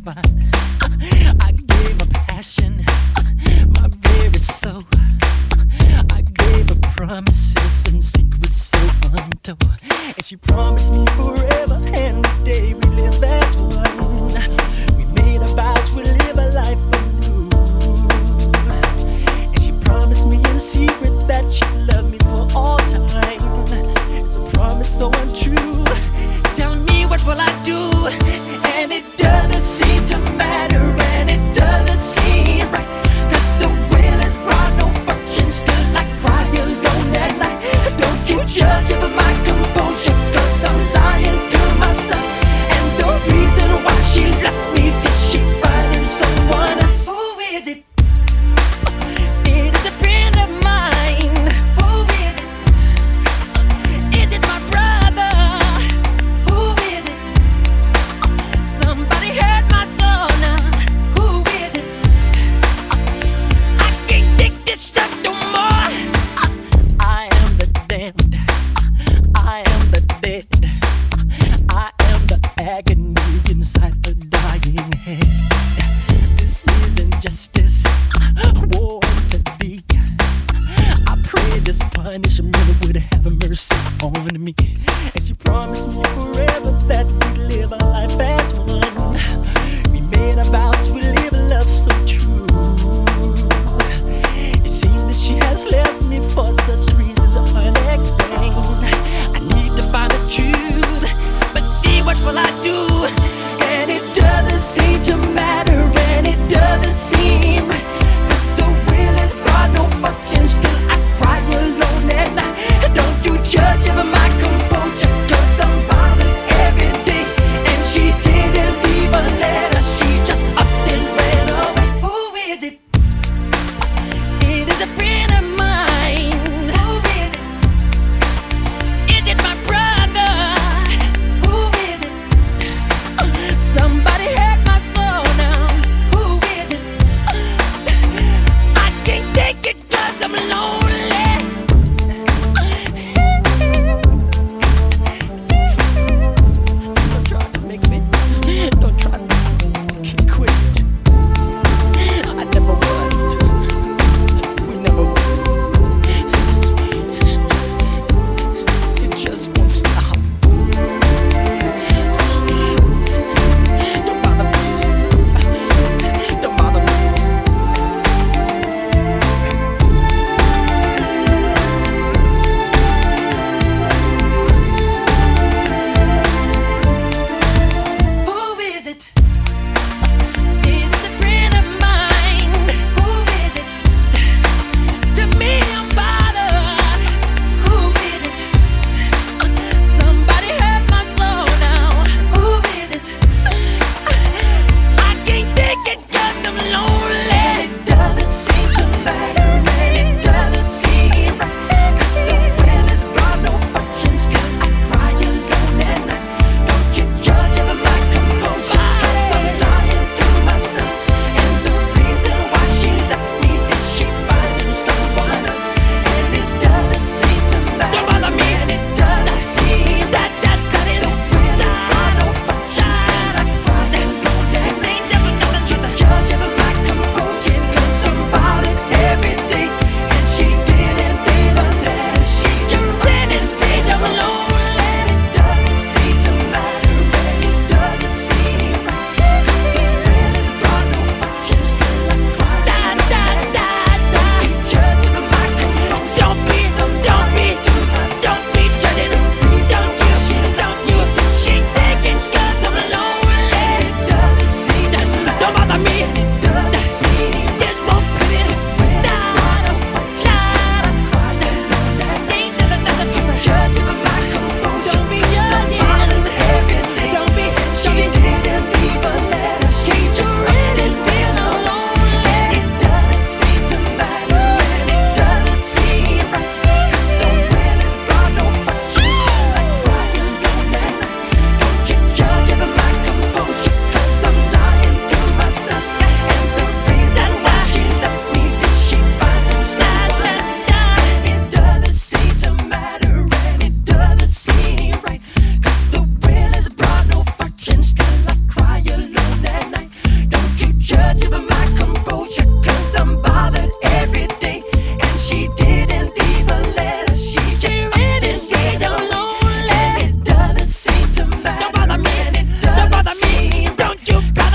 fine. I gave her passion, my very soul. I gave her promises and secrets so untold. And she promised me forever and the day we live as one. We made a vows, we live a life anew. And she promised me in secret that she'd love me for all time. It's a promise so untrue. Tell me, what will I do? And it doesn't seem to matter, and it doesn't seem right. 'Cause the will is brought no function, still I cry alone at night. Don't you judge over my composure, 'cause I'm lying to myself. And the reason why she left me, 'cause she finding someone else. Who is it? It is a friend of mine. Who is it? Is it my brother? Who is it? Somebody hurt my soul now. Who is it? I can't take this stuff no more. I am the damned. I am the dead. I am the agony inside a dying head. This isn't justice. War to thee. I pray this punishment would have mercy on me. And she promised me forever that we'd live our life as one. We made a vow to live a love so true. It seems that she has left me for such reasons unexplained. I need to find the truth, but see, what will I do? And it doesn't seem to matter, and it doesn't seem right. 'Cause the will is God, no function, still I cry alone at night. Don't you judge over my composure, 'cause I'm bothered every day. You got